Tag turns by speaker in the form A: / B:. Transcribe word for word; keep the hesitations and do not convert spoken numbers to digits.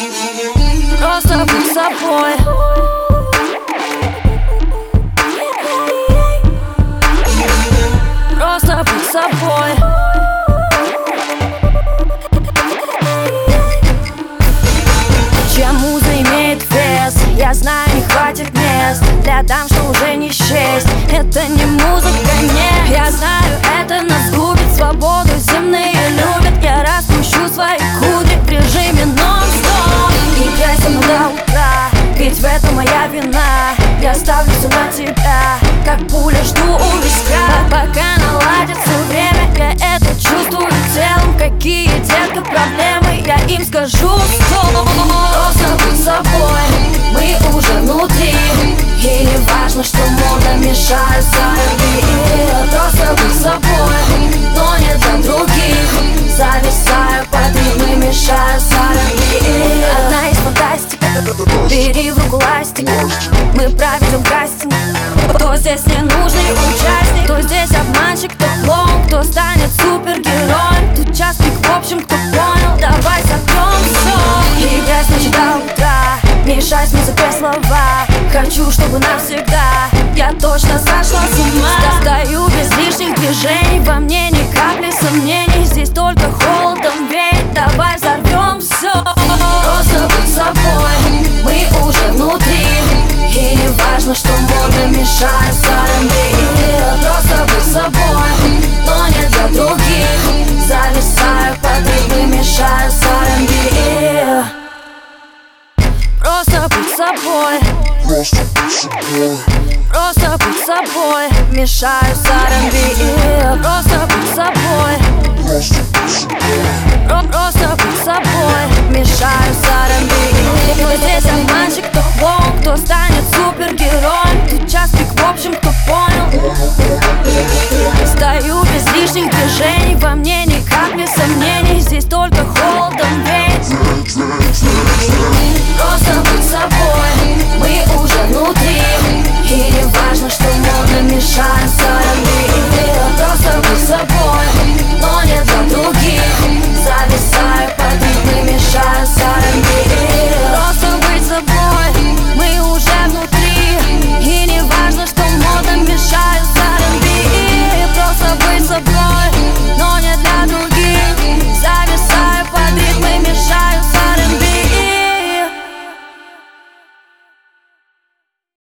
A: Просто будь собой. Просто будь собой. Чья муза имеет вес, я знаю, не хватит мест для дам, что уже не счесть. Это не музыка, нет. Я знаю, это нас губит, свободу земные любят. Я распущу свои кудри в режиме нон-стоп. Играй со мной до утра, ведь в этом моя вина. Я ставлю все на тебя, как пуля жду у виска. Пока наладится время, я это чувствую телом. Какие, детка, проблемы, я им скажу стоп. Просто будь собой, мы уже внутри. И не важно, что мода мешает зараби. Просто будь собой, но не для других. Зависаю под ритмы, мешаю зараби. Одна из фантастик, бери в руку ластик. Мы проведем кастинг. Кто здесь ненужный участник, кто здесь обманщик, кто клоун, кто станет супергероем. Тут час пик, в общем, кто понял, давай сотрем все. Играй с ночи до утра, мешай с музыкой слова. Хочу, чтобы навсегда я точно сошла с ума. Достаю без лишних движений, во мне ни капли сомнений. Здесь только холодом веет, давай взорвем все. Просто будь собой, мы уже внутри. И не важно, что мода мешает зараби. Просто будь собой, но не для других. Зависаю под ритмы, мешаю зараби. Просто будь собой.
B: Просто будь собой.
A: Просто будь собой. Мешаю зараби. Просто будь собой.
B: Просто будь собой.
A: Просто будь собой. Мешаю